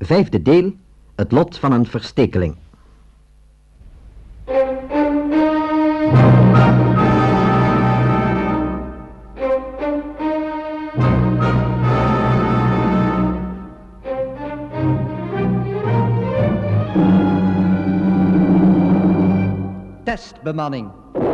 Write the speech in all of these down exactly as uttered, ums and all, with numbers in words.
Vijfde deel, het lot van een verstekeling. Testbemanning.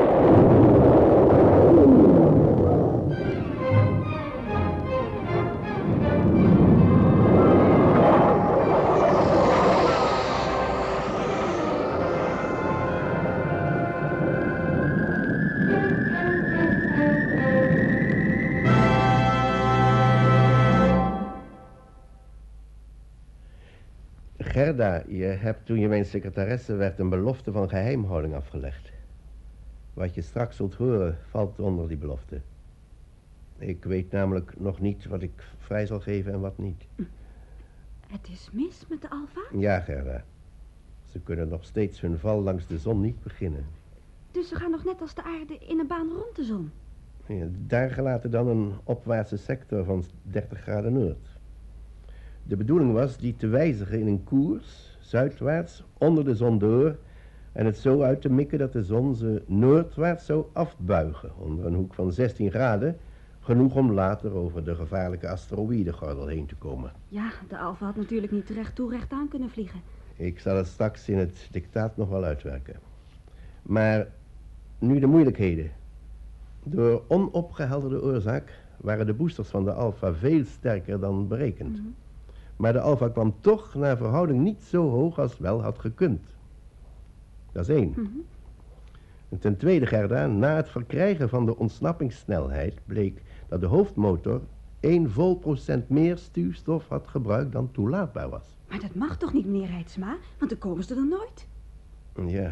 Gerda, je hebt toen je mijn secretaresse werd een belofte van geheimhouding afgelegd. Wat je straks zult horen valt onder die belofte. Ik weet namelijk nog niet wat ik vrij zal geven en wat niet. Het is mis met de Alfa? Ja, Gerda. Ze kunnen nog steeds hun val langs de zon niet beginnen. Dus ze gaan nog net als de aarde in een baan rond de zon? Ja, daar gelaten dan een opwaartse sector van dertig graden noord. De bedoeling was die te wijzigen in een koers, zuidwaarts, onder de zon door, en het zo uit te mikken dat de zon ze noordwaarts zou afbuigen, onder een hoek van zestien graden, genoeg om later over de gevaarlijke asteroïdengordel heen te komen. Ja, de Alfa had natuurlijk niet recht toe recht aan kunnen vliegen. Ik zal het straks in het dictaat nog wel uitwerken. Maar nu de moeilijkheden. Door onopgehelderde oorzaak waren de boosters van de Alfa veel sterker dan berekend. Mm-hmm. Maar de Alfa kwam toch naar verhouding niet zo hoog als wel had gekund. Dat is één. Mm-hmm. En ten tweede, Gerda, na het verkrijgen van de ontsnappingssnelheid bleek dat de hoofdmotor één vol procent meer stuwstof had gebruikt dan toelaatbaar was. Maar dat mag toch niet, meneer Reitsma? Want dan komen ze er nooit. Ja.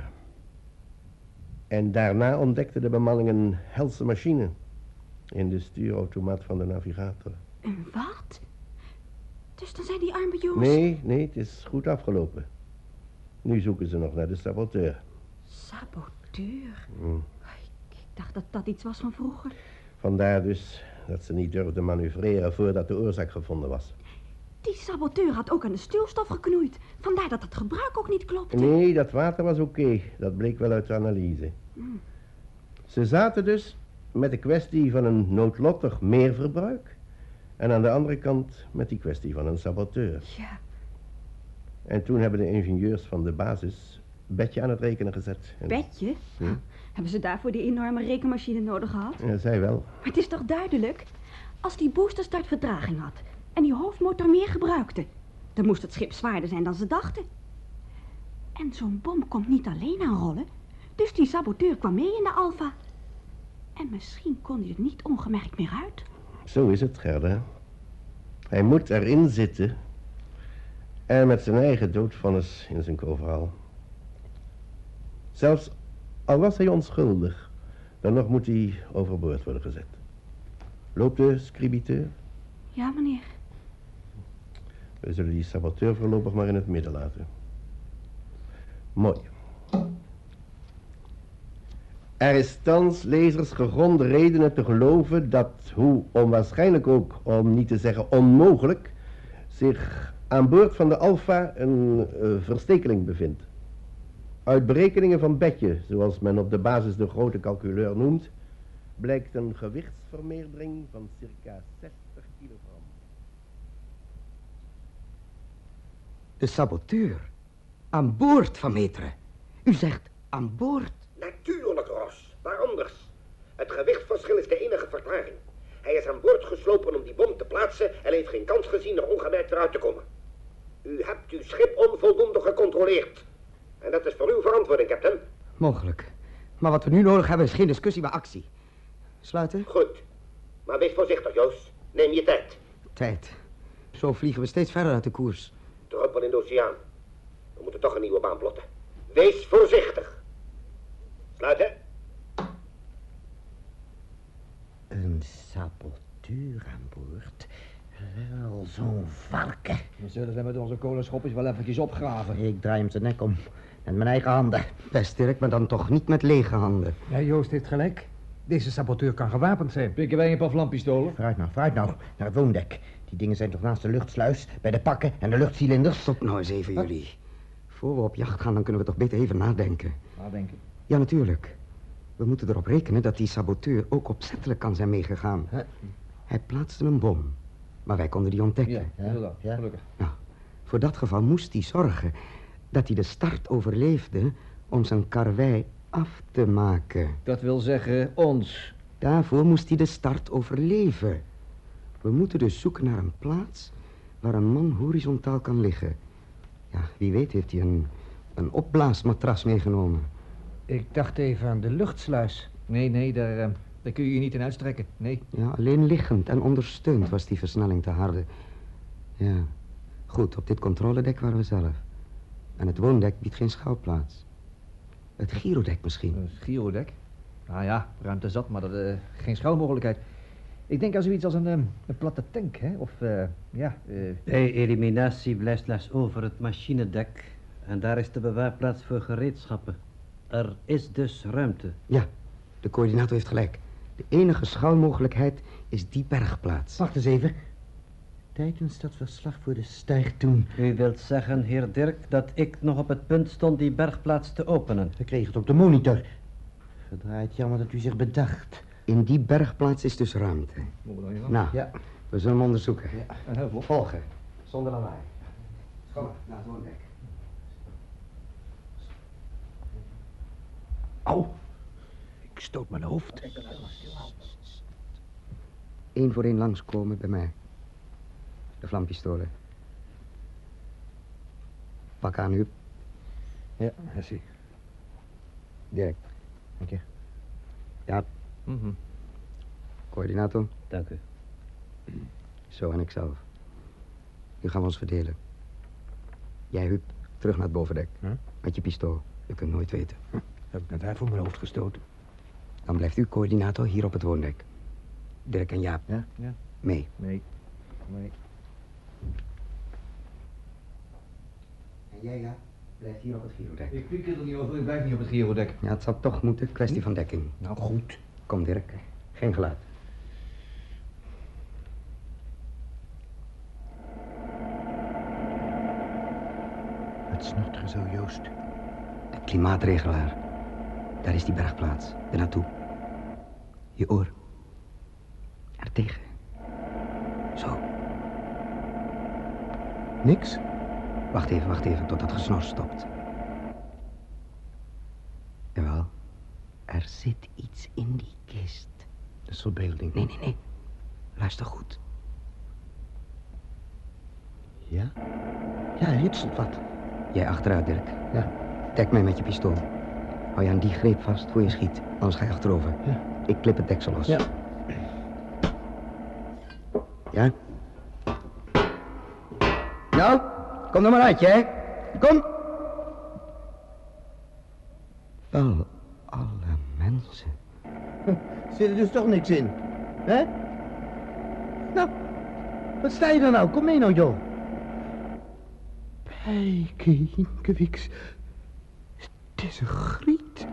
En daarna ontdekte de bemanning een helse machine in de stuurautomaat van de navigator. En wat? Dus dan zijn die arme jongens... Nee, nee, het is goed afgelopen. Nu zoeken ze nog naar de saboteur. Saboteur? Hmm. Ik dacht dat dat iets was van vroeger. Vandaar dus dat ze niet durfden manoeuvreren voordat de oorzaak gevonden was. Die saboteur had ook aan de stuwstof geknoeid. Vandaar dat het gebruik ook niet klopte. Nee, dat water was oké. Okay. Dat bleek wel uit de analyse. Hmm. Ze zaten dus met de kwestie van een noodlottig meerverbruik. En aan de andere kant met die kwestie van een saboteur. Ja. En toen hebben de ingenieurs van de basis Betje aan het rekenen gezet. En... Betje? Hm? Hebben ze daarvoor die enorme rekenmachine nodig gehad? Ja, zij wel. Maar het is toch duidelijk? Als die boosterstart vertraging had en die hoofdmotor meer gebruikte, dan moest het schip zwaarder zijn dan ze dachten. En zo'n bom komt niet alleen aan rollen, dus die saboteur kwam mee in de Alfa. En misschien kon hij er niet ongemerkt meer uit. Zo is het, Gerda. Hij moet erin zitten en met zijn eigen doodvonnis in zijn overhaal. Zelfs al was hij onschuldig, dan nog moet hij overboord worden gezet. Loopt de scribiteur? Ja, meneer. We zullen die saboteur voorlopig maar in het midden laten. Mooi. Er is thans, lezers, gegronde redenen te geloven dat, hoe onwaarschijnlijk ook, om niet te zeggen onmogelijk, zich aan boord van de Alfa een uh, verstekeling bevindt. Uit berekeningen van Betje, zoals men op de basis de grote calculeur noemt, blijkt een gewichtsvermeerdering van circa zestig kilogram. De saboteur? Aan boord van Meteren? U zegt aan boord? Natuurlijk, Ros. Waar anders? Het gewichtsverschil is de enige verklaring. Hij is aan boord geslopen om die bom te plaatsen en heeft geen kans gezien er ongemerkt eruit te komen. U hebt uw schip onvoldoende gecontroleerd. En dat is voor uw verantwoording, captain. Mogelijk. Maar wat we nu nodig hebben is geen discussie, maar actie. Sluiten? Goed. Maar wees voorzichtig, Joost. Neem je tijd. Tijd? Zo vliegen we steeds verder uit de koers. Druppel in de oceaan. We moeten toch een nieuwe baan plotten. Wees voorzichtig. Sluiten. Een saboteur aan boord. Wel, zo'n varken. We zullen ze met onze kolenschopjes wel eventjes opgraven. Ik draai hem zijn nek om. Met mijn eigen handen. Best sterk, maar dan toch niet met lege handen. Ja, Joost heeft gelijk. Deze saboteur kan gewapend zijn. Pikken wij een paar vlampistolen? Vooruit nou, vooruit nou. Naar het woondek. Die dingen zijn toch naast de luchtsluis, bij de pakken en de luchtcilinders? Stop nou eens even, jullie. Voor we op jacht gaan, dan kunnen we toch beter even nadenken. Nadenken. Ja, natuurlijk. We moeten erop rekenen dat die saboteur ook opzettelijk kan zijn meegegaan. Huh? Hij plaatste een bom, maar wij konden die ontdekken. Ja, Ja, inderdaad, ja. gelukkig. Nou, voor dat geval moest hij zorgen dat hij de start overleefde om zijn karwei af te maken. Dat wil zeggen, ons. Daarvoor moest hij de start overleven. We moeten dus zoeken naar een plaats waar een man horizontaal kan liggen. Ja, wie weet heeft hij een, een opblaasmatras meegenomen. Ik dacht even aan de luchtsluis. Nee, nee, daar, eh, daar kun je je niet in uitstrekken. Nee. Ja, alleen liggend en ondersteund was die versnelling te harde. Ja, goed, op dit controledek waren we zelf. En het woondek biedt geen schouwplaats. Het gyrodek misschien. Een gyrodek. Nou ja, ruimte zat, maar dat, uh, geen schuilmogelijkheid. Ik denk aan zoiets als een, um, een platte tank, hè? Of, uh, ja... Uh... Bij eliminatie blijft slechts over het machinedek. En daar is de bewaarplaats voor gereedschappen. Er is dus ruimte. Ja, de coördinator heeft gelijk. De enige schuilmogelijkheid is die bergplaats. Wacht eens even. Tijdens dat verslag voor de stijg toen... U wilt zeggen, heer Dirk, dat ik nog op het punt stond die bergplaats te openen? We kregen het op de monitor. Verdraaid jammer dat u zich bedacht. In die bergplaats is dus ruimte. Moeten we dan hier Nou, Ja. we zullen hem onderzoeken. Ja, en heel vlot. Volgen, zonder lawaai. Kom maar, naar het woondek. Au, ik stoot mijn hoofd. Eén voor één langskomen bij mij. De vlampistolen. Pak aan, Huub. Ja, dat zie ik. Dirk. Dank je. Ja, Mhm. coördinator. Dank u. Zo en ikzelf. Nu gaan we ons verdelen. Jij, Huub, terug naar het bovendek. Huh? Met je pistool. Je kunt nooit weten. Heb ik net daar voor mijn hoofd gestoten. Dan blijft u coördinator hier op het woondek. Dirk en Jaap. Ja? Ja. Mee. Nee. Nee. En jij, Jaap, blijft hier op het gyrodek. Ik piek er niet over, ik blijf niet op het gyrodek. Ja, het zal toch moeten. Kwestie van dekking. Nou, goed. Kom, Dirk. Geen geluid. Het snotteren zo, Joost. De klimaatregelaar. Daar is die bergplaats. Er naartoe. Je oor. Er tegen. Zo. Niks? Wacht even, wacht even, tot dat gesnor stopt. Jawel. Er zit iets in die kist. Dat is verbeelding. Nee, nee, nee. Luister goed. Ja? Ja, er ritselt wat. Jij achteruit, Dirk. Ja. Dek mij met je pistool. Hou je aan die greep vast voor je schiet. Anders ga je achterover. Ja. Ik klip het deksel los. Ja. Ja? Nou, kom er maar uit, jij. Kom. Wel, alle mensen. Zit er dus toch niks in? Hè? Nou, wat sta je dan nou? Kom mee nou, joh. Pijkinkewiks. Het is een griet.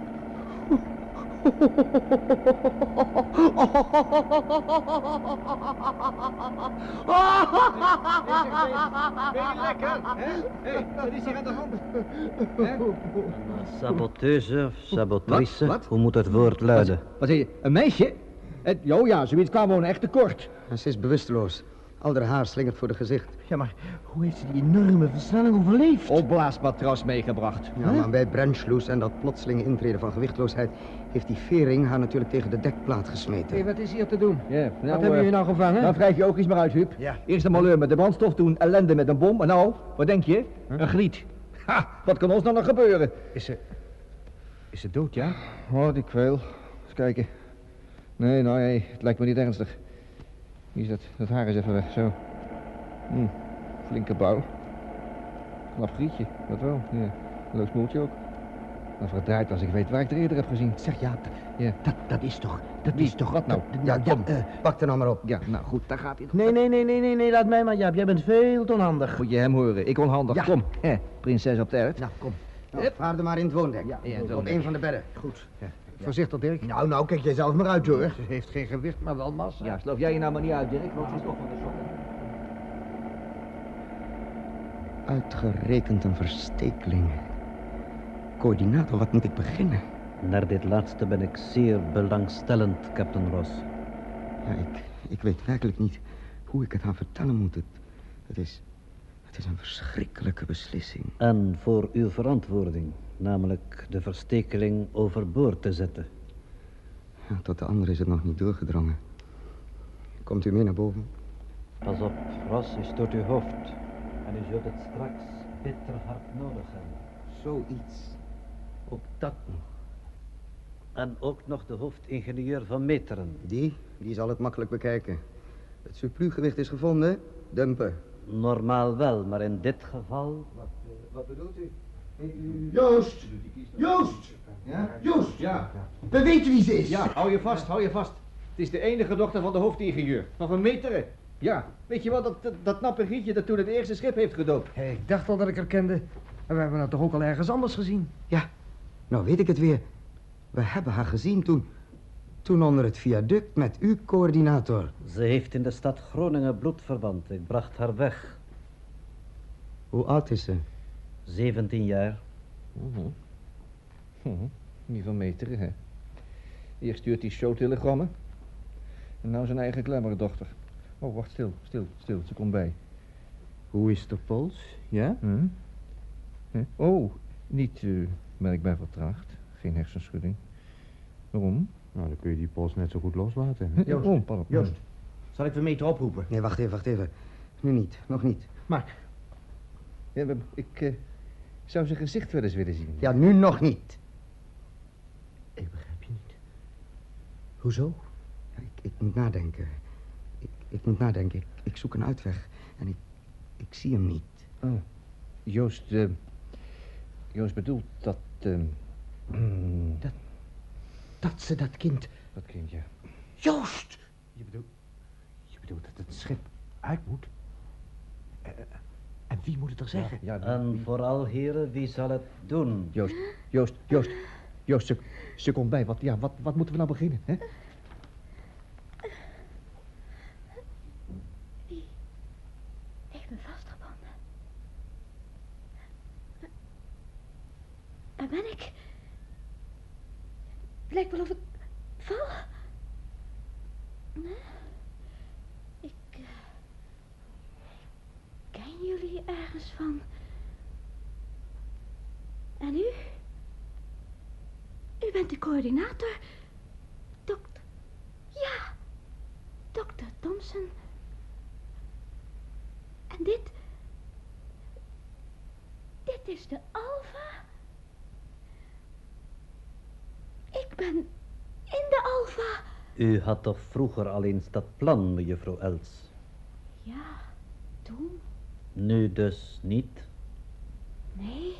lekker, hè? Hé, wat is hier aan de hand? Hè? Saboteuse of sabotrice, Wat? Wat? hoe moet het woord luiden? Wat zeg je, een meisje? Het, jo, ja, zoiets kwam gewoon echt tekort. En ze is bewusteloos. Al haar haar slingert voor de gezicht. Ja, maar hoe heeft ze die enorme versnelling overleefd? Opblaasmatras meegebracht. Ja, maar bij Brandschloes en dat plotselinge intreden van gewichtloosheid heeft die vering haar natuurlijk tegen de dekplaat gesmeten. Hé, wat is hier te doen? Ja, nou, Wat hebben eh, jullie nou gevangen? Nou wrijf je ook iets maar uit, Huub. Ja. Eerst een malheur met de brandstof, toen ellende met een bom. En nou, wat denk je? Een griet. Ha, wat kan ons dan nog gebeuren? Is ze... Is ze dood, ja? Oh, die kweel. Eens kijken. Nee, nou, nee, het lijkt me niet ernstig. Hier is dat, dat haar is even weg, zo. Hm, flinke bouw. Knap grietje, dat wel. Ja, leuk smoeltje ook. Maar verdraaid als ik weet waar ik er eerder heb gezien. Zeg, Jaap, Ja. dat, dat is toch... Dat Wie? is toch... Wat nou? Ja, ja, kom, eh, pak er nou maar op. Ja, nou goed, daar gaat hij. nee, nee, nee, nee, nee, nee, laat mij maar, Jaap. Jij bent veel te onhandig. Moet je hem horen, ik onhandig. Ja. Kom, hè, prinses op de erwt. Nou, kom. Nou, vaar er maar in het woondek. Ja, ja, het op woondek. een van de bedden. Goed. Voorzichtig, Dirk. Nou, nou, kijk jij zelf maar uit, hoor. Ze heeft geen gewicht, maar wel massa. Ja, sloof jij je nou maar niet uit, Dirk, want het is toch van de sokken. Uitgerekend een verstekeling. Coördinator, wat moet ik beginnen? Naar dit laatste ben ik zeer belangstellend, Captain Ross. Ja, ik, ik weet werkelijk niet hoe ik het aan vertellen moet. Het, het is... Het is een verschrikkelijke beslissing. En voor uw verantwoording, namelijk de verstekeling overboord te zetten. Ja, tot de andere is het nog niet doorgedrongen. Komt u mee naar boven? Pas op, Ross, u stoot uw hoofd. En u zult het straks bitter hard nodig hebben. Zoiets. Ook dat nog. En ook nog de hoofdingenieur van Meteren. Die? Die zal het makkelijk bekijken. Het surplusgewicht is gevonden. Dumpen. Normaal wel, maar in dit geval... Wat, uh, wat bedoelt u? Joost! Joost! Ja? Joost! Ja. We weten wie ze is. Ja, hou je vast, hou je vast. Het is de enige dochter van de hoofdingenieur. Van Van Meteren. Ja, weet je wel, dat, dat, dat nappe Grietje dat toen het eerste schip heeft gedoopt. Hé, ik dacht al dat ik haar kende. En we hebben haar toch ook al ergens anders gezien? Ja, nou weet ik het weer. We hebben haar gezien toen... Toen onder het viaduct met uw coördinator. Ze heeft in de stad Groningen bloedverwant. Ik bracht haar weg. Hoe oud is ze? zeventien jaar. Mhm. Mhm. Die Van Meteren, hè. Eerst stuurt hij showtelegrammen. En nou zijn eigen klemmerdochter. Oh, wacht, stil, stil, stil. Ze komt bij. Hoe is de pols? Ja? Hm? Hm? Oh, niet, uh, maar ik ben vertraagd. Geen hersenschudding. Waarom? Nou, dan kun je die pols net zo goed loslaten. Hm? Joost, Oh, pardon. Joost, zal ik Vermeter oproepen? Nee, wacht even, wacht even. Nu niet, nog niet. Maar, Ja, maar ik uh, zou zijn gezicht wel eens willen zien. Ja, nu nog niet. ik begrijp je niet. Hoezo? Ja, ik, ik moet nadenken. Ik, ik moet nadenken. Ik, ik zoek een uitweg. En ik, ik zie hem niet. Oh. Joost, uh, Joost bedoelt dat... Uh, Dat, dat ze dat kind... dat kind, ja. Joost! Je bedoelt, je bedoelt dat het schip uit moet? Uh, en wie moet het er zeggen? Ja, die- En vooral, heren, wie zal het doen? Joost, Joost, Joost. Joost, ze, ze komt bij. Wat, ja, wat, wat moeten we nou beginnen, hè? Wie heeft me vastgebonden? Daar ben ik. Het lijkt wel of ik val. Nee. Ik... Uh, ken jullie ergens van? En u? U bent de coördinator. Dokter... Ja, dokter Thompson. En dit... Dit is de Alpha. Ik ben in de Alpha. U had toch vroeger al eens dat plan, mevrouw Els? Ja, toen? Nu dus niet? Nee.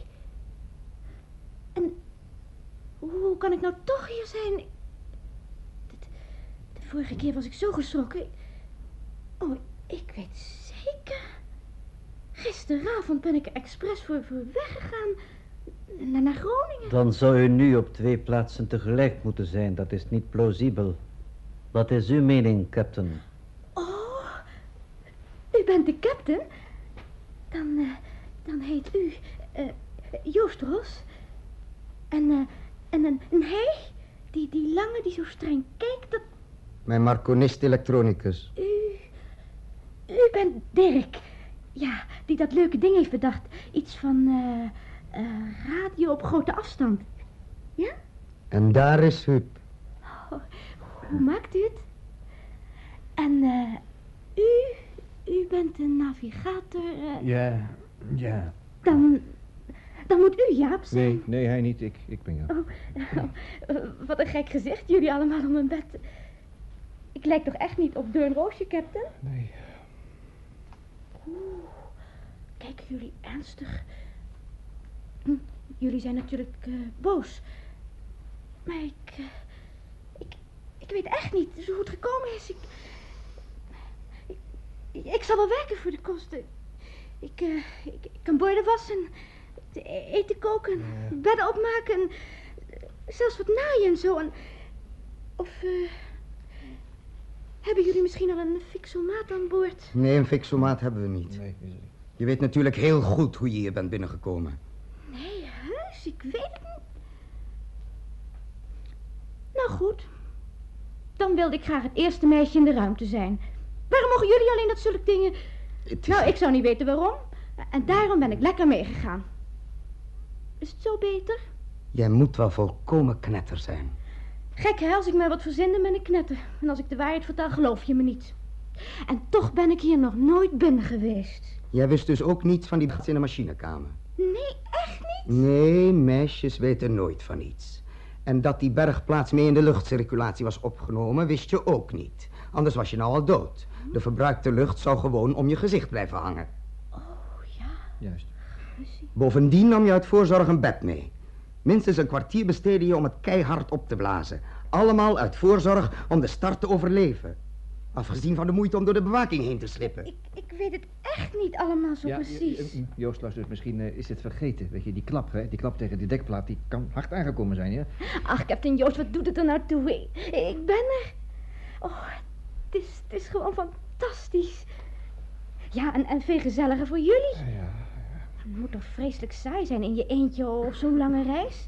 En hoe kan ik nou toch hier zijn? De, de vorige keer was ik zo geschrokken. Oh, ik weet zeker. Gisteravond ben ik er expres voor, voor weggegaan. Naar, naar Groningen. Dan zou u nu op twee plaatsen tegelijk moeten zijn. Dat is niet plausibel. Wat is uw mening, captain? Oh, u bent de captain? Dan, uh, dan heet u uh, Joost Ros. En, uh, en, en, en hij, die, die lange, die zo streng kijkt, dat... Mijn marconist elektronicus. U, u bent Dirk. Ja, die dat leuke ding heeft bedacht. Iets van uh, uh, radio op grote afstand. Ja? En daar is Huub. Oh, hoe maakt u het? En uh, u, u bent een navigator. Uh, Ja, ja. Dan, dan moet u Jaap zijn. Nee, nee, hij niet. Ik, ik ben Jaap. Oh, uh, wat een gek gezicht, jullie allemaal om mijn bed. Ik lijk toch echt niet op Doornroosje, captain? Nee. Oeh, kijken jullie ernstig? Hm, jullie zijn natuurlijk uh, boos. Maar ik, uh, ik... Ik weet echt niet hoe het gekomen is. Ik... Ik, ik zal wel werken voor de kosten. Ik, uh, ik, ik kan borden wassen, eten koken, Ja. bedden opmaken, zelfs wat naaien en zo. En, of uh, hebben jullie misschien al een fixomaat aan boord? Nee, een fixomaat hebben we niet. Nee, is het niet. Je weet natuurlijk heel goed hoe je hier bent binnengekomen. Nee, heus, ik weet het niet. Nou goed. Dan wilde ik graag het eerste meisje in de ruimte zijn. Waarom mogen jullie alleen dat zulke dingen... Het is... Nou, ik zou niet weten waarom. En daarom ben ik lekker meegegaan. Is het zo beter? Jij moet wel volkomen knetter zijn. Gek hè, als ik mij wat verzin, ben ik knetter. En als ik de waarheid vertel, geloof je me niet. En toch ben ik hier nog nooit binnen geweest. Jij wist dus ook niets van die beds in de machinekamer? Nee, echt niet? Nee, meisjes weten nooit van iets. En dat die bergplaats mee in de luchtcirculatie was opgenomen, wist je ook niet. Anders was je nou al dood. De verbruikte lucht zou gewoon om je gezicht blijven hangen. Oh, ja. Juist. Bovendien nam je uit voorzorg een bed mee. Minstens een kwartier besteedde je om het keihard op te blazen. Allemaal uit voorzorg om de start te overleven. Afgezien van de moeite om door de bewaking heen te slippen. Ik, ik weet het echt niet allemaal zo Ja, precies. Jo- Joost las dus misschien uh, is het vergeten. Weet je, die klap, hè? Die klap tegen die dekplaat, die kan hard aangekomen zijn, ja? Ach, Captain Joost, wat doet het er nou toe? Ik, ik ben er. Oh, het is, het is gewoon fantastisch. Ja, en, en veel gezelliger voor jullie. Ja, ja. Het moet toch vreselijk saai zijn in je eentje op zo'n lange reis.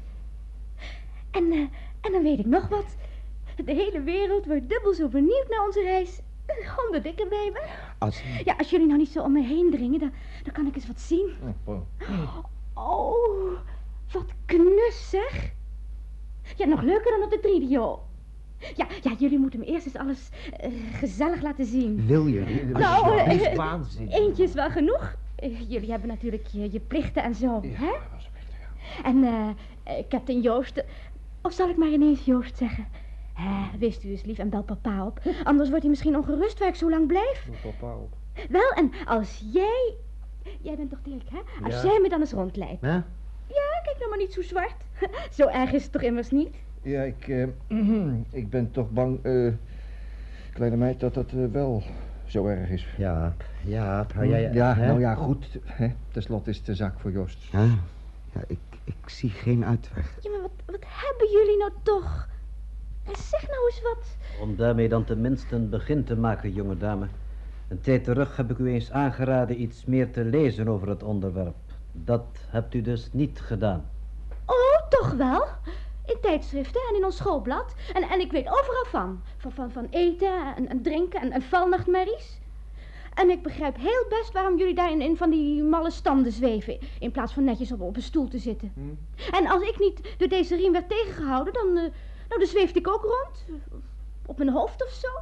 En, uh, en dan weet ik nog wat. De hele wereld wordt dubbel zo benieuwd naar onze reis. Omdat ik erbij ben. Als... Ja, als jullie nou niet zo om me heen dringen, dan, dan kan ik eens wat zien. Oh, oh. Oh, wat knus zeg. Ja, nog leuker dan op de trio. Ja, ja, jullie moeten me eerst eens alles uh, gezellig laten zien. Wil je? Nou, Dat is uh, waanzin. eentje is wel genoeg. Uh, jullie hebben natuurlijk je, je plichten en zo, Ja, hè? dat was een beetje, ja. En uh, uh, Captain Joost, uh, of zal ik maar ineens Joost zeggen? Hè, wees u eens lief en bel papa op. Anders wordt hij misschien ongerust waar ik zo lang blijf. Papa op. Wel, en als jij... Jij bent toch Dirk, hè? Als Ja. jij me dan eens rondleidt. Hè? Ja, kijk nou maar niet zo zwart. Zo erg is het toch immers niet? Ja, ik, uh, ik ben toch bang, uh, kleine meid, dat dat uh, wel zo erg is. Ja, ja, hou jij... ja, hè? nou ja, goed. Hè? Ten slotte is het de zaak voor Joost. Ja, ja ik, ik zie geen uitweg. Ja, maar wat, wat hebben jullie nou toch? Zeg nou eens wat. Om daarmee dan tenminste een begin te maken, jonge dame. Een tijd terug heb ik u eens aangeraden iets meer te lezen over het onderwerp. Dat hebt u dus niet gedaan. Oh, toch wel? In tijdschriften en in ons schoolblad. En, en ik weet overal van. Van, van, van eten en, en drinken en, en valnachtmerries. En ik begrijp heel best waarom jullie daar in, in van die malle standen zweven. In plaats van netjes op, op een stoel te zitten. Hmm. En als ik niet door deze riem werd tegengehouden, dan... Uh, nou, dan zweefde ik ook rond. Op mijn hoofd of zo.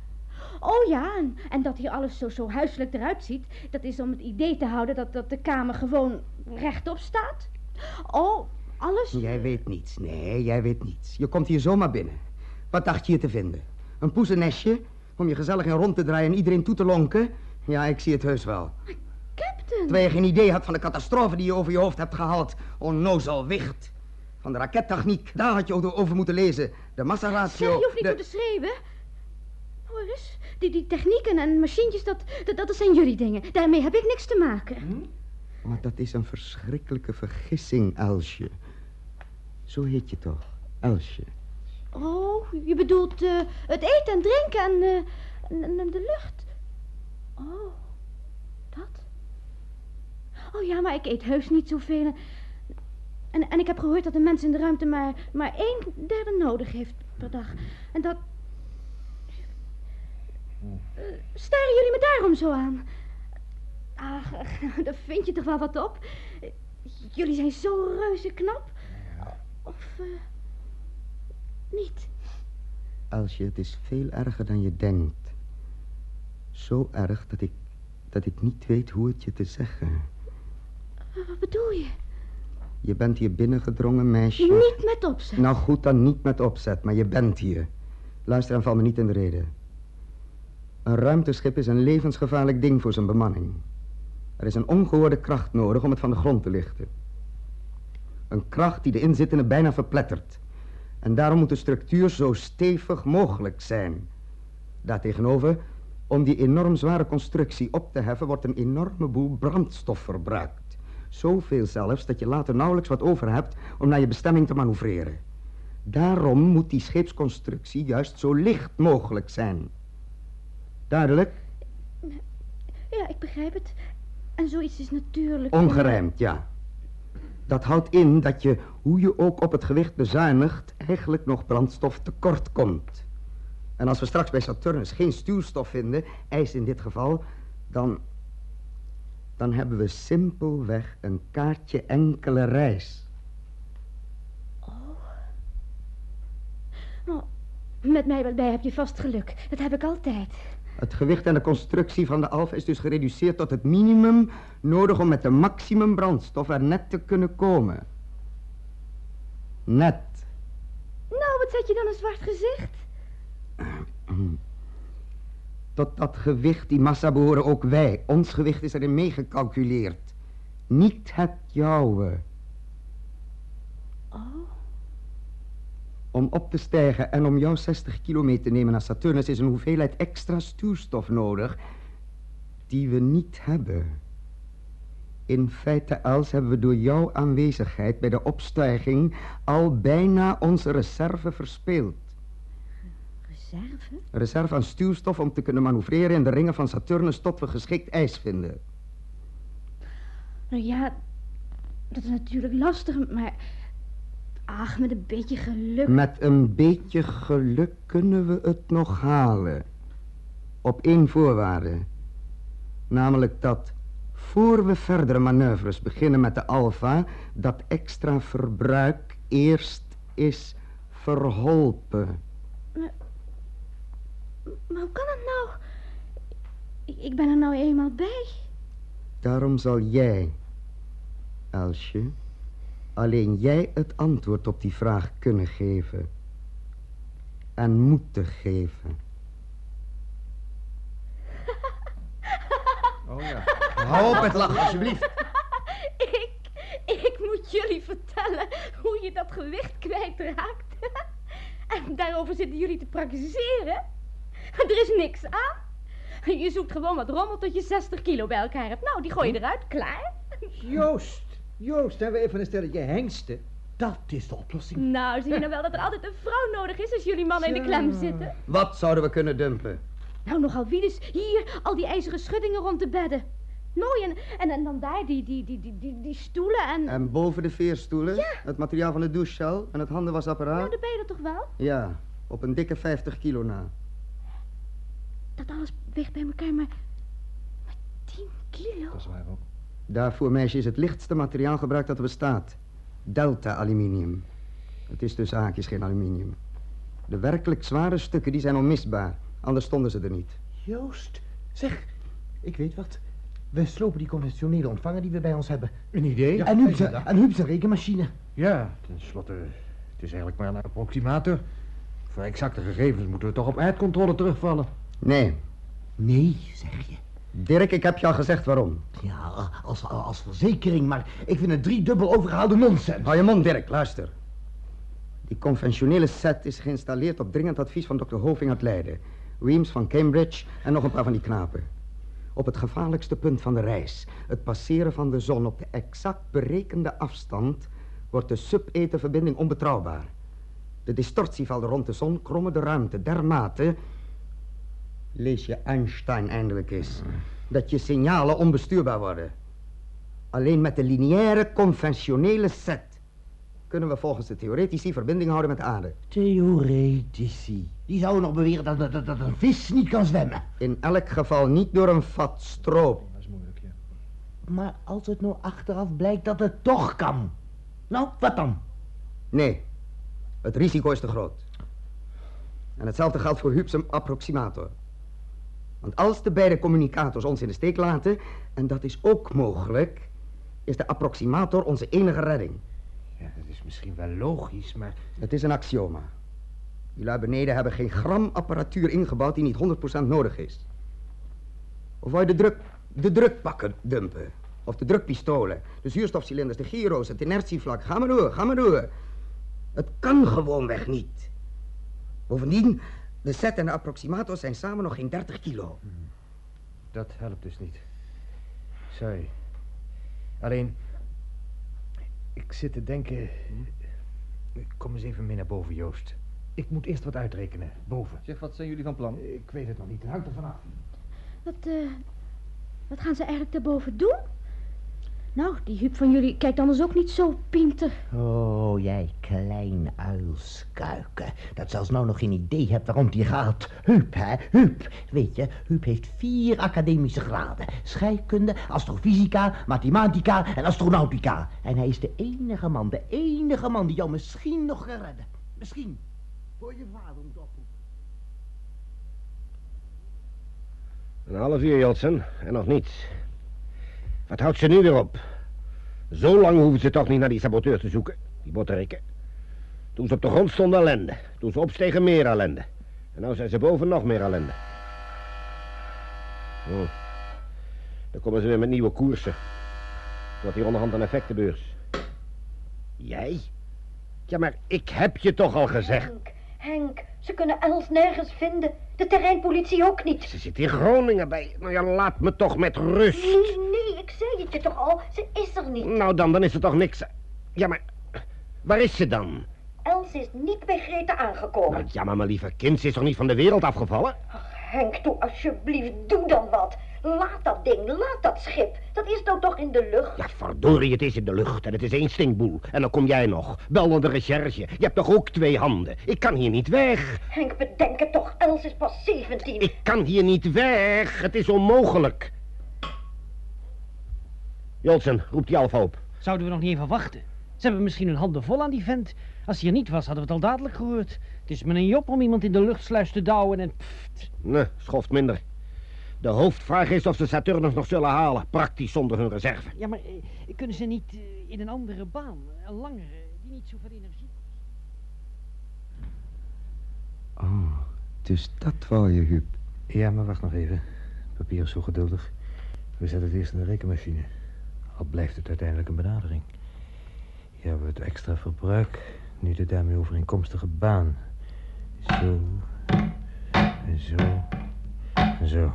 Oh ja, en, en dat hier alles zo, zo huiselijk eruit ziet, dat is om het idee te houden dat, dat de kamer gewoon rechtop staat. Oh, alles... Jij weet niets. Nee, jij weet niets. Je komt hier zomaar binnen. Wat dacht je hier te vinden? Een poezennestje? Om je gezellig in rond te draaien en iedereen toe te lonken? Ja, ik zie het heus wel. Captain! Terwijl je geen idee had van de catastrofe die je over je hoofd hebt gehaald. Onnozel wicht. Van de rakettechniek, daar had je ook over moeten lezen. De massaratio... Zeg, je hoeft niet de... zo te schreeuwen. Hoor eens, die, die technieken en machientjes, dat, dat, dat zijn jullie dingen. Daarmee heb ik niks te maken. Hm? Maar dat is een verschrikkelijke vergissing, Elsje. Zo heet je toch, Elsje? Oh, je bedoelt uh, het eten en drinken en, uh, en, en de lucht. Oh, dat? Oh ja, maar ik eet heus niet zoveel. En, en ik heb gehoord dat een mens in de ruimte maar, maar een derde nodig heeft per dag. En dat... Uh, staren jullie me daarom zo aan? Ach, daar vind je toch wel wat op? Uh, jullie zijn zo reuze knap. Of... Uh, niet. Elsje, het is veel erger dan je denkt. Zo erg dat ik, dat ik niet weet hoe het je te zeggen. Uh, wat bedoel je? Je bent hier binnengedrongen, meisje. Niet met opzet. Nou goed, dan niet met opzet, maar je bent hier. Luister en val me niet in de rede. Een ruimteschip is een levensgevaarlijk ding voor zijn bemanning. Er is een ongehoorde kracht nodig om het van de grond te lichten. Een kracht die de inzittenden bijna verplettert. En daarom moet de structuur zo stevig mogelijk zijn. Daartegenover, om die enorm zware constructie op te heffen, wordt een enorme boel brandstof verbruikt. Zoveel zelfs dat je later nauwelijks wat over hebt om naar je bestemming te manoeuvreren. Daarom moet die scheepsconstructie juist zo licht mogelijk zijn. Duidelijk? Ja, ik begrijp het. En zoiets is natuurlijk... Ongerijmd, ja. Dat houdt in dat je, hoe je ook op het gewicht bezuinigt, eigenlijk nog brandstof tekort komt. En als we straks bij Saturnus geen stuwstof vinden, ijs in dit geval, dan... dan hebben we simpelweg een kaartje enkele reis. Oh, met mij wat bij heb je vast geluk. Dat heb ik altijd. Het gewicht en de constructie van de Alfa is dus gereduceerd tot het minimum nodig om met de maximum brandstof er net te kunnen komen. Net. Nou, wat zet je dan een zwart gezicht? Tot dat gewicht, die massa, behoren ook wij. Ons gewicht is erin meegecalculeerd. Niet het jouwe. Oh. Om op te stijgen en om jou zestig kilometer te nemen naar Saturnus is een hoeveelheid extra stuwstof nodig die we niet hebben. In feite, Els, hebben we door jouw aanwezigheid bij de opstijging al bijna onze reserve verspeeld. Reserve? Een reserve aan stuwstof om te kunnen manoeuvreren in de ringen van Saturnus tot we geschikt ijs vinden. Nou ja, dat is natuurlijk lastig, maar... Ach, met een beetje geluk... Met een beetje geluk kunnen we het nog halen. Op één voorwaarde. Namelijk dat, voor we verdere manoeuvres beginnen met de Alfa, dat extra verbruik eerst is verholpen. Maar, maar hoe kan het nou? Ik, ik ben er nou eenmaal bij. Daarom zal jij, Elsje, alleen jij het antwoord op die vraag kunnen geven. En moeten geven. Oh ja. Hou op met lachen, alsjeblieft. ik, ik moet jullie vertellen hoe je dat gewicht kwijtraakt. En daarover zitten jullie te praktiseren. Er is niks aan. Je zoekt gewoon wat rommel tot je zestig kilo bij elkaar hebt. Nou, die gooi je eruit, klaar. Joost, Joost, hebben we even een stelletje hengsten? Dat is de oplossing. Nou, zie je nou wel dat er altijd een vrouw nodig is als jullie mannen in de klem zitten? Wat zouden we kunnen dumpen? Nou, nogal wie dus hier al die ijzeren schuddingen rond de bedden. Mooi, en, en, en dan daar die, die, die, die, die, die stoelen en... En boven de veerstoelen, Ja. het materiaal van de douchegel en het handenwasapparaat? Nou, dan ben je er toch wel? Ja, op een dikke vijftig kilo na. Dat alles weegt bij elkaar maar... maar tien kilo? Dat is waar ook. Daarvoor, meisje, is het lichtste materiaal gebruikt dat er bestaat. Delta-aluminium. Het is dus haakjes geen aluminium. De werkelijk zware stukken die zijn onmisbaar. Anders stonden ze er niet. Joost, zeg, ik weet wat. We slopen die conventionele ontvanger die we bij ons hebben. Een idee? en Huub zijn- en Huub zijn rekenmachine. Ja, tenslotte, het is eigenlijk maar een approximator. Voor exacte gegevens moeten we toch op aardcontrole terugvallen. Nee. Nee, zeg je. Dirk, ik heb je al gezegd waarom. Ja, als, als verzekering, maar ik vind het driedubbel overgehaalde nonsens. Hou je mond, Dirk, luister. Die conventionele set is geïnstalleerd op dringend advies van dokter Hoving uit Leiden, Weems van Cambridge en nog een paar van die knapen. Op het gevaarlijkste punt van de reis, het passeren van de zon op de exact berekende afstand, wordt de sub-etherverbinding onbetrouwbaar. De distortievelden rond de zon krommen de ruimte dermate, lees je Einstein eindelijk eens, dat je signalen onbestuurbaar worden. Alleen met de lineaire conventionele set kunnen we volgens de theoretici verbinding houden met de aarde. Theoretici. Die zouden nog beweren dat, dat, dat een vis niet kan zwemmen. In elk geval niet door een vat stroop. Dat is moeilijk, ja. Maar als het nou achteraf blijkt dat het toch kan. Nou, wat dan? Nee, het risico is te groot. En hetzelfde geldt voor Huub's approximator. Want als de beide communicators ons in de steek laten, en dat is ook mogelijk, is de approximator onze enige redding. Ja, dat is misschien wel logisch, maar... Het is een axioma. Die lui beneden hebben geen gram apparatuur ingebouwd die niet honderd procent nodig is. Of wou je de, druk, de drukpakken dumpen? Of de drukpistolen, de zuurstofcilinders, de gyro's, het inertievlak. Ga maar door, ga maar door. Het kan gewoonweg niet. Bovendien, de set en de approximator zijn samen nog geen dertig kilo. Dat helpt dus niet. Sorry. Alleen, ik zit te denken... Kom eens even mee naar boven, Joost. Ik moet eerst wat uitrekenen, boven. Zeg, wat zijn jullie van plan? Ik weet het nog niet, het hangt er vanaf. Wat, eh... Wat gaan ze eigenlijk daarboven doen? Nou, die Huub van jullie kijkt anders ook niet zo pinter. Oh, jij klein uilskuiken. Dat zelfs nou nog geen idee hebt waarom die gaat. Huub, hè, Huub. Weet je, Huub heeft vier academische graden. Scheikunde, astrofysica, mathematica en astronautica. En hij is de enige man, de enige man die jou misschien nog kan redden. Misschien. Voor je vader moet oproepen. Een half uur, Jolsen, en nog niets. Wat houdt ze nu weer op? Zo lang hoeven ze toch niet naar die saboteur te zoeken, die botterikken. Toen ze op de grond stonden ellende. Toen ze opstegen meer ellende. En nou zijn ze boven nog meer ellende. Hm. Dan komen ze weer met nieuwe koersen. Tot die onderhand een effectenbeurs. Jij? Ja, maar ik heb je toch al gezegd. Henk, Henk, ze kunnen Els nergens vinden. De terreinpolitie ook niet. Ze zit in Groningen bij. Nou ja, laat me toch met rust. Nee, nee, ik zei het je toch al. Ze is er niet. Nou dan, dan is er toch niks. Ja, maar waar is ze dan? Els is niet bij Greta aangekomen. Nou, ja, maar mijn lieve kind, ze is toch niet van de wereld afgevallen? Ach, Henk, doe alsjeblieft, doe dan wat. Laat dat ding, laat dat schip. Dat is nou toch in de lucht? Ja, verdorie, het is in de lucht en het is één stinkboel. En dan kom jij nog. Bel dan de recherche. Je hebt toch ook twee handen? Ik kan hier niet weg. Henk, bedenk het toch, Els is pas zeventien. Ik kan hier niet weg. Het is onmogelijk. Jolsen, roep die Alfa op. Zouden we nog niet even wachten? Ze hebben misschien hun handen vol aan die vent. Als hij er niet was, hadden we het al dadelijk gehoord. Het is me een job om iemand in de luchtsluis te douwen en... Pft. Nee, schoft minder. De hoofdvraag is of ze Saturnus nog zullen halen, praktisch zonder hun reserve. Ja, maar eh, kunnen ze niet eh, in een andere baan, een langere, die niet zoveel energie kost? Oh, dus dat wou je, Huub. Ja, maar wacht nog even. Het papier is zo geduldig. We zetten het eerst in de rekenmachine. Al blijft het uiteindelijk een benadering. Hier hebben we het extra verbruik. Nu de daarmee overeenkomstige baan. Zo. En zo. En zo.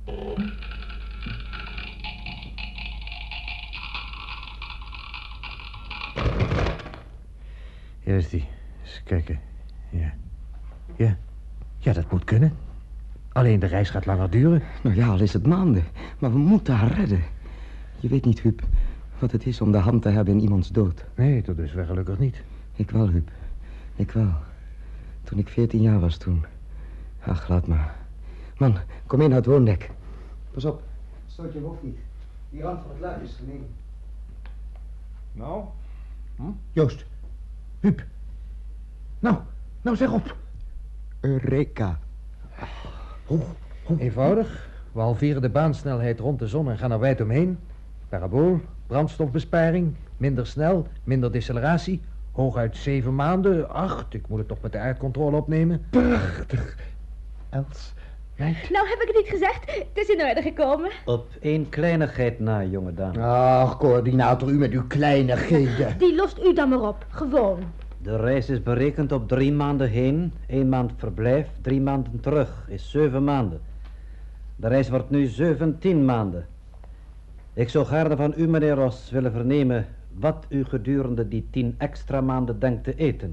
Hier is die. Eens kijken. Ja. Ja. Ja, dat moet kunnen. Alleen de reis gaat langer duren. Nou ja, al is het maanden. Maar we moeten haar redden. Je weet niet, Huub, wat het is om de hand te hebben in iemands dood. Nee, tot dusver gelukkig niet. Ik wel, Huub. Ik wel. Toen ik veertien jaar was toen. Ach, laat maar. Man, kom in naar het woondek. Pas op, stoot je hoofd niet. Die rand van het luik is gemeen. Nou? Hm? Joost. Huub. Nou, nou zeg op. Eureka. Hoe? Hoe? Eenvoudig. We halveren de baansnelheid rond de zon en gaan er wijd omheen. Parabool, brandstofbesparing, minder snel, minder deceleratie. Hooguit zeven maanden, acht. Ik moet het toch met de aardcontrole opnemen. Prachtig. Els, right. Nou heb ik het niet gezegd. Het is in orde gekomen. Op één kleinigheid na, jonge dame. Ach, coördinator, u met uw kleinigheden. Die lost u dan maar op. Gewoon. De reis is berekend op drie maanden heen, één maand verblijf, drie maanden terug, is zeven maanden. De reis wordt nu zeventien maanden. Ik zou gaarne van u, meneer Ross, willen vernemen wat u gedurende die tien extra maanden denkt te eten.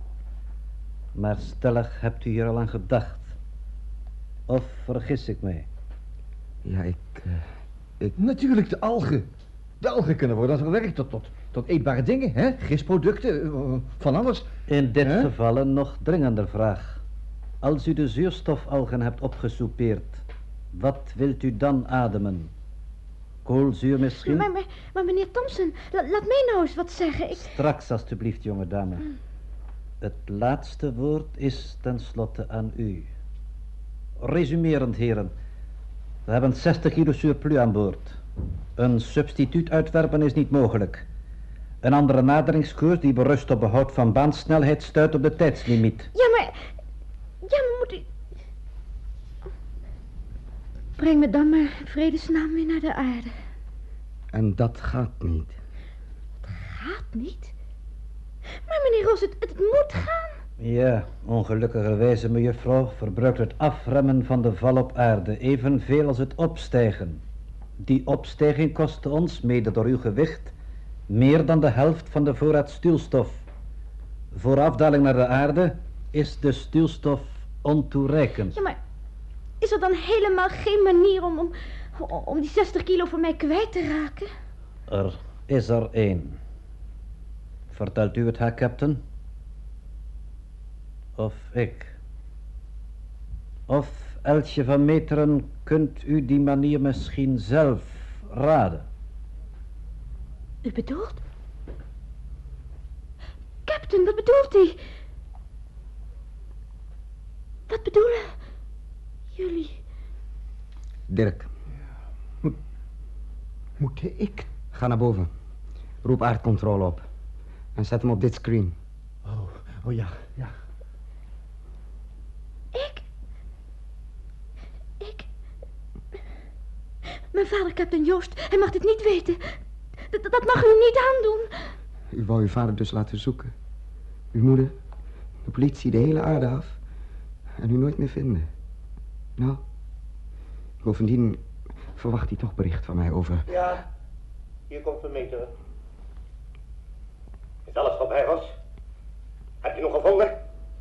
Maar stellig hebt u hier al aan gedacht. Of vergis ik mij? Ja, ik... Uh, ik... Natuurlijk, de algen. De algen kunnen worden verwerkt tot, tot, tot eetbare dingen, hè? Gistproducten, uh, van alles. In dit He? geval een nog dringender vraag. Als u de zuurstofalgen hebt opgesoupeerd, wat wilt u dan ademen? Koolzuur misschien? Maar, maar, maar meneer Thompson, la, laat mij nou eens wat zeggen. Ik... Straks, alstublieft, jonge dame. Hmm. Het laatste woord is tenslotte aan u. Resumerend, heren. We hebben zestig kilo surplus aan boord. Een substituut uitwerpen is niet mogelijk. Een andere naderingskoers die berust op behoud van baansnelheid stuit op de tijdslimiet. Ja, maar... Ja, maar moet u... Breng me dan maar in vredesnaam weer naar de aarde. En dat gaat niet. Het gaat niet? Maar meneer Ross, het, het moet gaan. Ja, ongelukkigerwijze, mejuffrouw, verbruikt het afremmen van de val op aarde evenveel als het opstijgen. Die opstijging kostte ons, mede door uw gewicht, meer dan de helft van de voorraad stuwstof. Voor afdaling naar de aarde is de stuwstof ontoereikend. Ja, maar is er dan helemaal geen manier om, om, O- Om die zestig kilo van mij kwijt te raken? Er is er één. Vertelt u het haar, captain? Of ik? Of, Elsje van Meteren, kunt u die manier misschien zelf raden? U bedoelt? Captain, wat bedoelt hij? Wat bedoelen jullie? Dirk. Moet, moet ik? Ga naar boven. Roep aardcontrole op. En zet hem op dit screen. Oh, oh ja, ja. Ik? Ik? Mijn vader, Captain Joost, hij mag dit niet weten. Dat, dat mag u niet aandoen. U wou uw vader dus laten zoeken. Uw moeder, de politie, de hele aarde af. En u nooit meer vinden. Nou, bovendien verwacht hij toch bericht van mij over... Ja, hier komt de meter. Is alles voorbij, Ros? Heb je nog gevonden?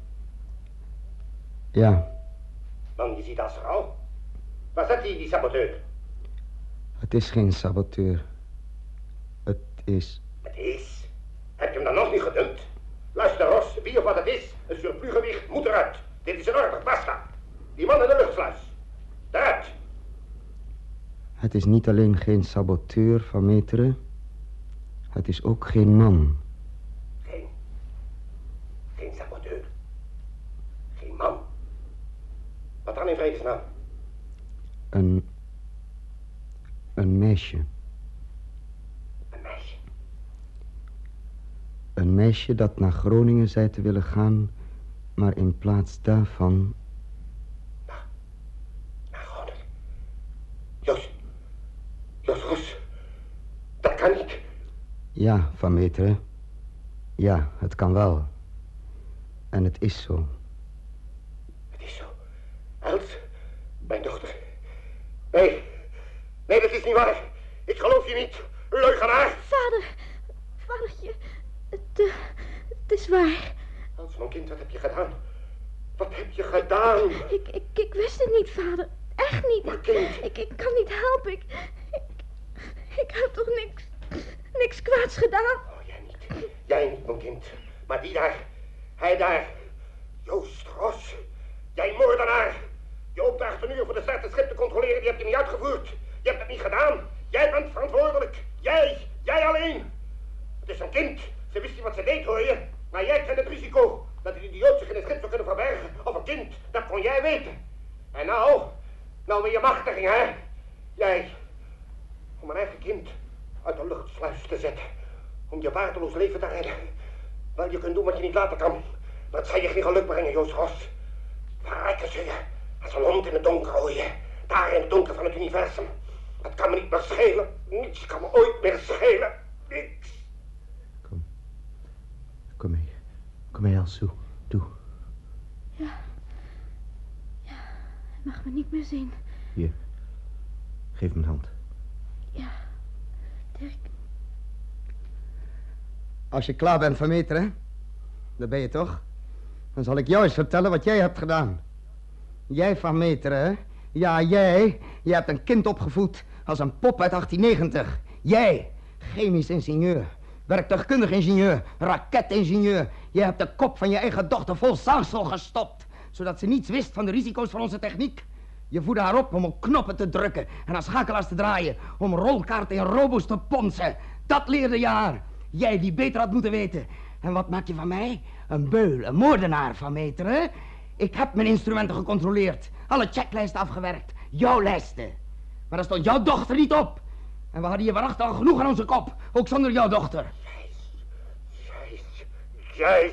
Ja, Man, je ziet als vrouw. Waar zit die, die saboteur? het is geen saboteur. Het is... Het is. Heb je hem dan nog niet gedumpt? Luister, Ros, wie of wat het is, een surplusgewicht moet eruit. Dit is een orde, basta. Die man in de luchtsluis. Eruit. Het is niet alleen geen saboteur van Meteren. Het is ook geen man. Geen. Geen saboteur. Geen man. Wat dan in vredesnaam? Een... Een meisje. Een meisje. Een meisje dat naar Groningen zei te willen gaan, maar in plaats daarvan... Naar... Naar Groningen. Jos. Jos Ros. Dat kan niet. Ja, Van Meteren. Ja, het kan wel. En het is zo. Het is zo. Els, mijn dochter. Nee. Nee, dat is niet waar. Ik geloof je niet. Leugenaar. Vader, vadertje, het, uh, het is waar. Els, mijn kind, wat heb je gedaan? Wat heb je gedaan? Ik, ik, ik wist het niet, vader. Echt niet. Maar kind. Ik, ik kan niet helpen. Ik, ik, ik heb toch niks, niks kwaads gedaan? Oh, jij niet. Jij niet, mijn kind. Maar die daar. Hij daar. Joost Ros. Jij moordenaar. Je opdracht een uur voor de start het schip te controleren, die heb je niet uitgevoerd. Je hebt het niet gedaan. Jij bent verantwoordelijk. Jij. Jij alleen. Het is een kind. Ze wist niet wat ze deed, hoor je. Maar jij kent het risico dat die idioot zich in het schip zou kunnen verbergen. Of een kind. Dat kon jij weten. En nou. Nou weer je machtiging, hè. Jij. Om een eigen kind uit de luchtsluis te zetten. Om je waardeloos leven te redden. Wel, je kunt doen wat je niet laten kan. Maar het zal je geen geluk brengen, Joost Ros. Verrekken ze je. Als een hond in het donker, hoor je. Daar in het donker van het universum. Dat kan me niet meer schelen. Niets kan me ooit meer schelen. Niks. Kom. Kom mee. Kom mee, Els, toe. Toe. Ja. Ja, hij mag me niet meer zien. Hier. Geef me een hand. Ja, Dirk. Als je klaar bent, Van Meteren, dat ben je toch? Dan zal ik jou eens vertellen wat jij hebt gedaan. Jij, Van Meteren, hè? Ja, jij. Je hebt een kind opgevoed als een pop uit achttien negentig. Jij, chemisch ingenieur, werktuigkundig ingenieur, raketingenieur. Je hebt de kop van je eigen dochter vol zaagsel gestopt, zodat ze niets wist van de risico's van onze techniek. Je voedde haar op om op knoppen te drukken en aan schakelaars te draaien, om rolkaarten in robo's te ponsen. Dat leerde je haar. Jij die beter had moeten weten. En wat maak je van mij? Een beul, een moordenaar, Van Meteren. Ik heb mijn instrumenten gecontroleerd. Alle checklijsten afgewerkt. Jouw lijsten. Maar daar stond jouw dochter niet op. En we hadden hier waarachter al genoeg aan onze kop. Ook zonder jouw dochter. Jij. Jij.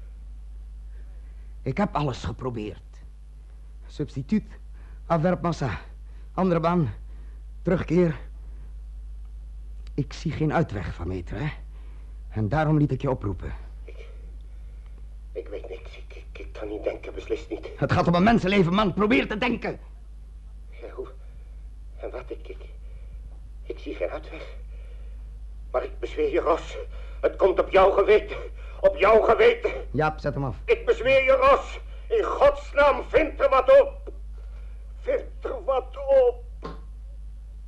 Ik heb alles geprobeerd. Substituut. Afwerpmassa. Andere baan. Terugkeer. Ik zie geen uitweg, Van Meteren. En daarom liet ik je oproepen. Ik, ik weet niks. Ik, ik, ik kan niet denken, beslist niet. Het gaat om een mensenleven, man. Probeer te denken. Ja, hoe? En wat? Ik, ik, ik zie geen uitweg. Maar ik bezweer je, Ros. Het komt op jouw geweten. Op jouw geweten. Jaap, zet hem af. Ik bezweer je, Ros. In godsnaam, vind er wat op. Vind er wat op.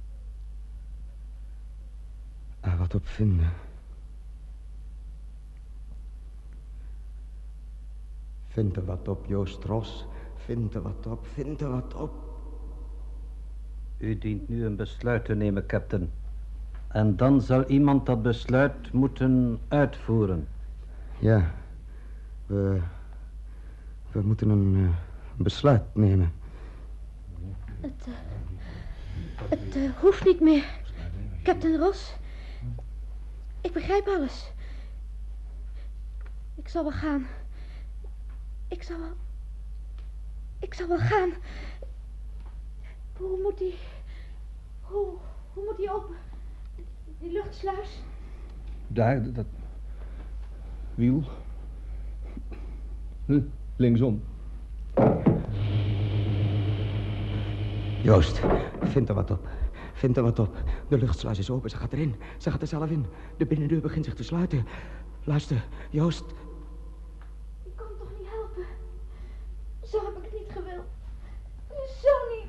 wat op vinden. Vind er wat op, Joost Ros. Vind er wat op, vind er wat op. U dient nu een besluit te nemen, captain. En dan zal iemand dat besluit moeten uitvoeren. Ja, we... we moeten een uh, besluit nemen. Het, uh, het uh, hoeft niet meer, Captain Ross. Ik begrijp alles. Ik zal wel gaan. Ik zal wel... Ik zal wel gaan. Hoe moet die... Hoe, hoe moet die open? Die luchtsluis? Daar, dat... wiel. Hm, linksom. Joost, vind er wat op. Vind er wat op. De luchtsluis is open, ze gaat erin. Ze gaat er zelf in. De binnendeur begint zich te sluiten. Luister, Joost. Ik kan toch niet helpen? Zo heb ik het niet gewild. Zo niet.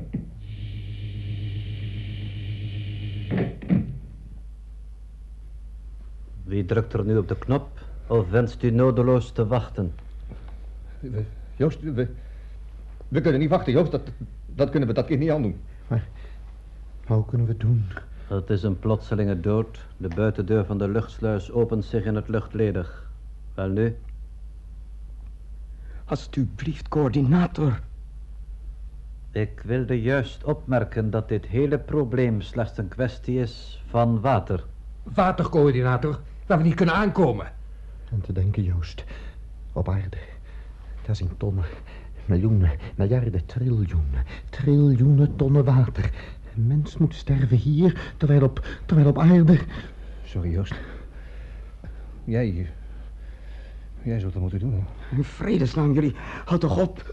Wie drukt er nu op de knop? Of wenst u nodeloos te wachten? We, Joost, we... We kunnen niet wachten, Joost. Dat, dat kunnen we dat kind niet aandoen. Maar... Hoe kunnen we het doen? Het is een plotselinge dood. De buitendeur van de luchtsluis opent zich in het luchtledig. Wel nu? Alsjeblieft, coördinator. Ik wilde juist opmerken dat dit hele probleem slechts een kwestie is van water. Watercoördinator, waar we niet kunnen aankomen. En te denken, Joost. Op aarde. Daar zijn tonnen, miljoenen, miljarden, triljoenen, triljoenen tonnen water. Een mens moet sterven hier, terwijl op, terwijl op aarde... Sorry, Joost. Jij... Jij zult het moeten doen, hè? In vredesnaam, jullie, houd toch op.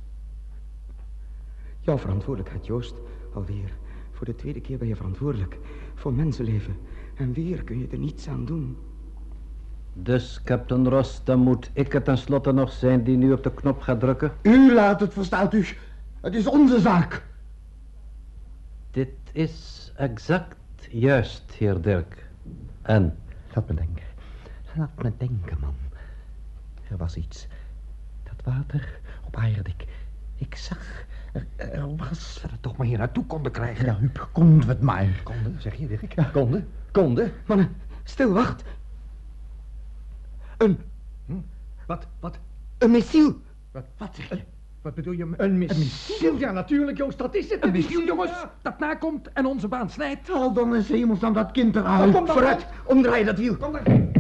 Jouw verantwoordelijkheid, Joost. Alweer. Voor de tweede keer ben je verantwoordelijk. Voor mensenleven. En weer kun je er niets aan doen. Dus, Captain Ross, dan moet ik het tenslotte nog zijn die nu op de knop gaat drukken? U laat het, verstaat u. Het is onze zaak. Dit is exact juist, heer Dirk. En? Laat me denken. Laat me denken, man. Er was iets. Dat water op aarde. Ik, ik zag... Er, er was... Dat we toch maar hier naartoe konden krijgen. Ja, Huub, konden we het maar. Konden, zeg je, Dirk? Ja. Konden? Konden? Mannen, stil, wacht. Een... Hm? Wat, wat? Een missiel. Wat, wat zeg je? Wat bedoel je? Een missiel? Een missiel? Ja, natuurlijk, Joost, dat is het. Een missiel, jongens, ja. Dat nakomt en onze baan snijdt. Haal dan eens hemels aan dat kind eruit. Kom dan, vooruit, omdraai dat wiel. Kom dan.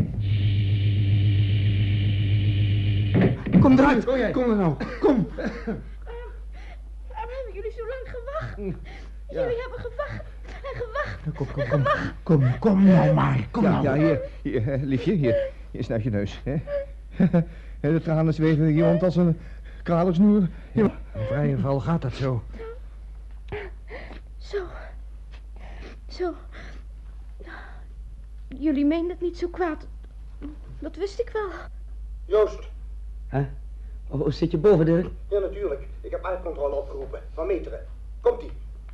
Kom eruit. Oh, jij. Kom er nou, kom. Waarom hebben jullie zo lang gewacht? Ja. Jullie hebben gewacht en gewacht. Kom, kom, kom. Kom, kom nou maar. Kom ja, nou. Ja, hier, hier uh, liefje, hier. Hier snuit je neus. Hè? De tranen zweven hier rond als een kralersnoer. In vrije val gaat dat zo. Zo. Zo. Jullie meenden het niet zo kwaad. Dat wist ik wel. Joost. Huh? Oh, zit je boven, Dirk? Ja, natuurlijk. Ik heb aardcontrole opgeroepen. Van meteren. Komt-ie.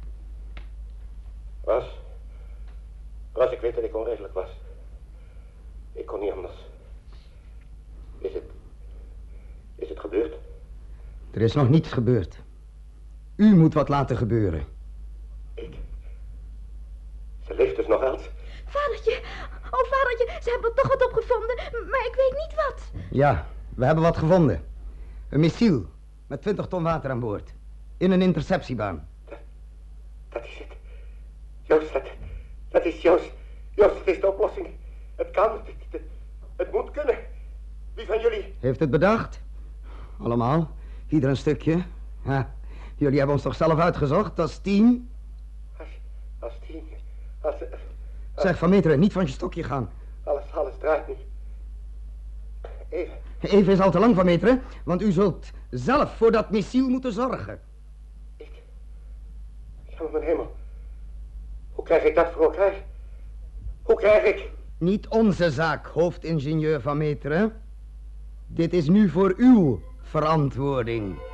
Ras. Ras, ik weet dat ik onredelijk was. Ik kon niet anders. Is het... Is het gebeurd? Er is nog niets gebeurd. U moet wat laten gebeuren. Ik? Ze leeft dus nog, Els? Vadertje, oh vadertje, ze hebben er toch wat opgevonden, maar ik weet niet wat. Ja, we hebben wat gevonden. Een missiel met twintig ton water aan boord. In een interceptiebaan. Dat, dat is het. Joost, dat, dat is Joost. Joost, het is de oplossing. Het kan, het, het, het moet kunnen. Wie van jullie? Heeft het bedacht? Allemaal. Ieder een stukje. Ja, jullie hebben ons toch zelf uitgezocht, als team? Als, als team. Als, als, zeg, Van Meteren, niet van je stokje gaan. Alles, alles draait nu. Even. Even is al te lang, Van Meteren, want u zult zelf voor dat missiel moeten zorgen. Ik? Ja, maar mijn hemel. Hoe krijg ik dat voor elkaar? Hoe krijg ik? Niet onze zaak, hoofdingenieur Van Meteren. Dit is nu voor uw verantwoording.